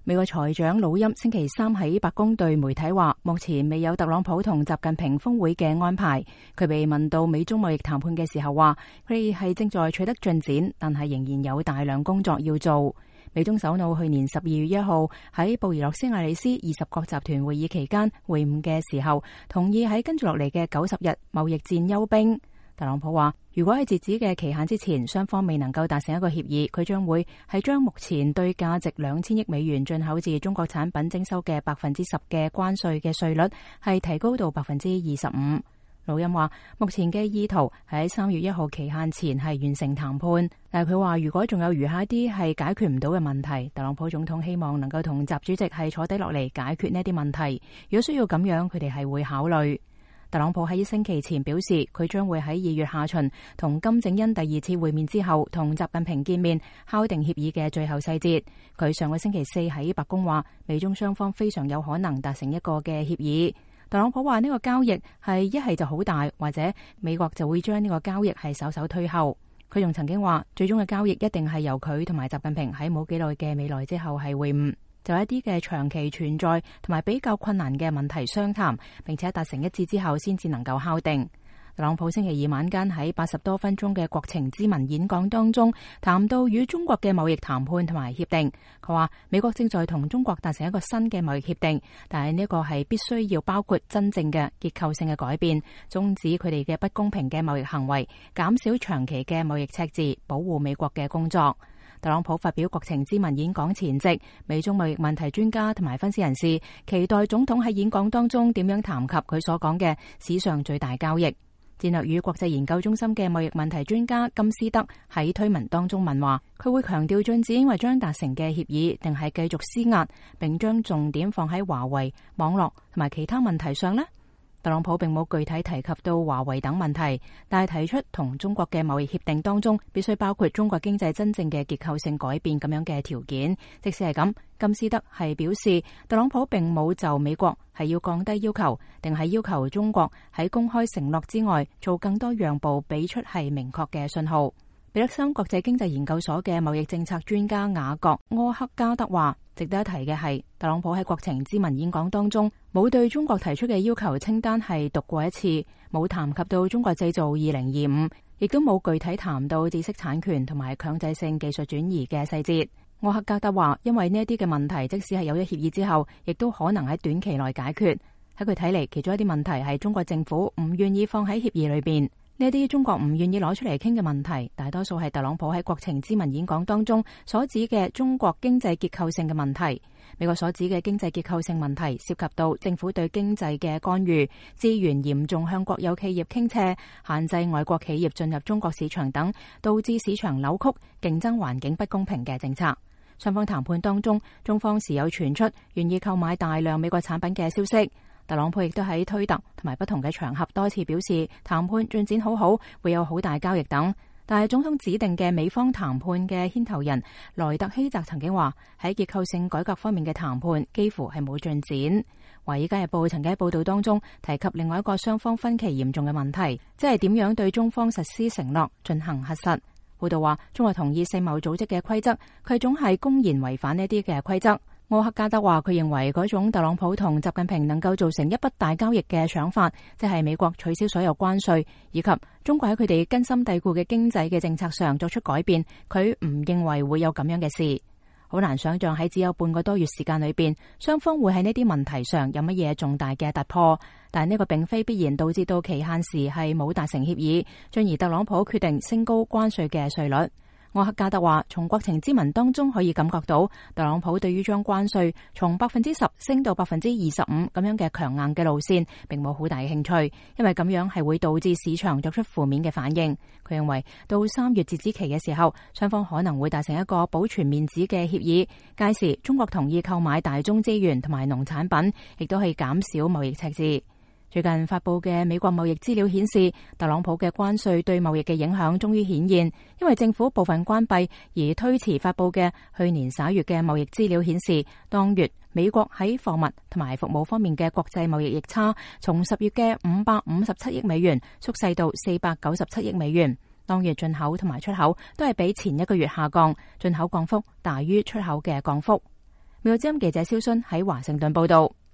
美國財長魯欽星期三喺白宮對媒體話，目前未有特朗普同習近平峰會嘅安排。佢被問到美中貿易談判嘅時候話，佢哋係正在取得進展，但係仍然有大量工作要做。美中首腦去年12月1號喺布宜諾斯艾利斯20國集團會議期間會晤嘅時候，同意喺跟住落嚟嘅90日貿易戰休兵。特朗普話，如果喺截止嘅期限之前，雙方未能夠達成一個協議，佢將會係將目前對價值2000億美元進口自中國產品徵收嘅10%嘅關稅嘅稅率係提高到25%。魯欽話，目前嘅意圖係喺3月1號期限前係完成談判，但係佢話如果仲有餘下一啲係解決唔到嘅問題，特朗普總統希望能夠同習主席係坐低落嚟解決呢啲問題。如果需要咁樣，佢哋係會考慮。特朗普喺1星期前表示，佢將會喺2月下旬同金正恩第2次會面之後，同習近平見面，敲定協議嘅最後細節。佢上個星期4喺白宮話，美中雙方非常有可能達成一個嘅協議。特朗普話呢個交易係一係就好大，或者美國就會將呢個交易係稍稍推後。佢仲曾經話，最終嘅交易一定係由佢同埋習近平喺冇幾耐嘅未來之後係會晤。就一啲嘅長期存在同埋比較困難嘅問題商談，並且達成一致之後先至能夠敲定。特朗普星期二晚間喺80多分鐘嘅國情咨文演講當中，談到與中國嘅貿易談判同埋協定。佢話美國正在同中國達成一個新嘅貿易協定，但係呢個係必須要包括真正嘅結構性嘅改變，終止佢哋嘅不公平嘅貿易行為，減少長期嘅貿易赤字，保護美國嘅工作。特朗普發表國情咨文演講前夕，美中貿易問題專家同埋分析人士期待總統喺演講當中點樣談及佢所講嘅史上最大交易。戰略與國際研究中心嘅貿易問題專家金斯德喺推文當中問話，佢會強調進展因為將達成嘅協議，定係繼續施壓，並將重點放喺華為、網絡同埋其他問題上呢？特朗普並冇具體提及到華為等問題，但係提出同中國嘅貿易協定當中必須包括中國經濟真正嘅結構性改變咁樣嘅條件。即使係咁，金斯德係表示特朗普並冇就美國係要降低要求，定係要求中國喺公開承諾之外做更多讓步，俾出係明確嘅信號。彼得森國際經濟研究所嘅貿易政策專家雅各柯克加德話，值得一提嘅係，特朗普喺國情咨文演講當中冇對中國提出嘅要求清單係讀過一次，冇談及到中國製造2025，亦都冇具體談到知識產權同埋強制性技術轉移嘅細節。柯克加德話，因為呢一啲嘅問題，即使係有咗協議之後，亦都可能喺短期內解決。喺佢睇嚟，其中一啲問題係中國政府唔願意放喺協議裏邊。呢啲中國唔願意攞出嚟傾嘅問題，大多數係特朗普喺國情咨文演講當中所指嘅中國經濟結構性嘅問題。美國所指嘅經濟結構性問題涉及到政府對經濟嘅干預、資源嚴重向國有企業傾斜、限制外國企業進入中國市場等，導致市場扭曲、競爭環境不公平嘅政策。雙方談判當中，中方時有傳出願意購買大量美國產品嘅消息。特朗普亦都喺推特同埋不同嘅場合多次表示談判進展好好，會有好大交易等。但係總統指定嘅美方談判嘅牽頭人萊特希澤曾經話，喺結構性改革方面嘅談判幾乎係冇進展。華爾街日報曾經喺報道當中提及另外一個雙方分歧嚴重嘅問題，即係點樣對中方實施承諾進行核實。報道話，中國同意世貿組織嘅規則，佢總係公然違反呢啲嘅規則。柯克加德話，佢認為嗰種特朗普同習近平能夠造成一筆大交易嘅想法，即係美國取消所有關稅，以及中國喺佢哋根深蒂固嘅經濟嘅政策上作出改變，佢唔認為會有咁樣嘅事。好難想象喺只有半個多月時間裏邊，雙方會喺呢啲問題上有乜嘢重大嘅突破。但呢個並非必然導致到期限時係冇達成協議，進而特朗普決定升高關稅嘅稅率。柯克加德話，從國情咨文當中可以感覺到，特朗普對於將關稅從10%升到25%咁樣嘅強硬嘅路線，並冇好大嘅興趣，因為咁樣係會導致市場作出負面嘅反應。佢認為到3月截止期嘅時候，雙方可能會達成一個保存面子嘅協議，屆時中國同意購買大宗資源同埋農產品，亦都係減少貿易赤字。最近發佈嘅美國貿易資料顯示，特朗普嘅關稅對貿易嘅影響終於顯現，因為政府部分關閉而推遲發佈嘅去年11月嘅貿易資料顯示，當月美國喺貨物同埋服務方面嘅國際貿易逆差從10月嘅557億美元縮細到497億美元。當月進口同埋出口都係比前一個月下降，進口降幅大於出口嘅降幅。 美國之音記者蕭순喺華盛頓報道。